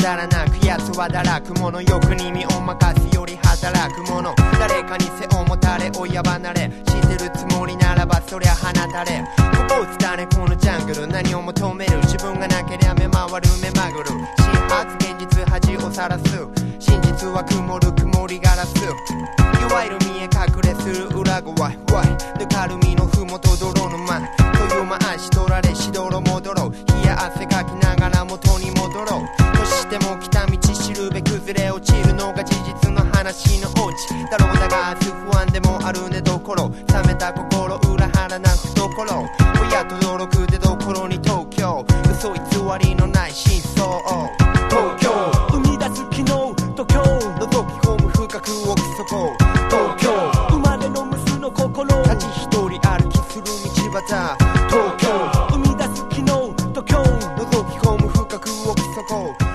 だらなく奴は堕落者欲に身を任すより働く者誰かに背を持たれ親離れしてるつもりならばそりゃ放たれこぼすだねこのジャングル何を求める自分がなけりゃ目回る目まぐる真発現実恥をさらす真実は曇る曇りガラスいわゆる見え隠れする裏側ぬかるみのふもと泥の前という回し取られしどろ戻ろう冷や汗かきながら元に戻ろうとしても来た道知るべ崩れ落ちるのが事実の話のオチだろうだが明日不安でもあるねどころ冷めた心裏腹な懐親と驚く出どころに東京嘘偽りのない真相東京生み出す昨日東京覗き込む深く奥底東京生まれの無数の心立ち一人歩きする道端東京生み出す昨日東京覗き込む深く奥底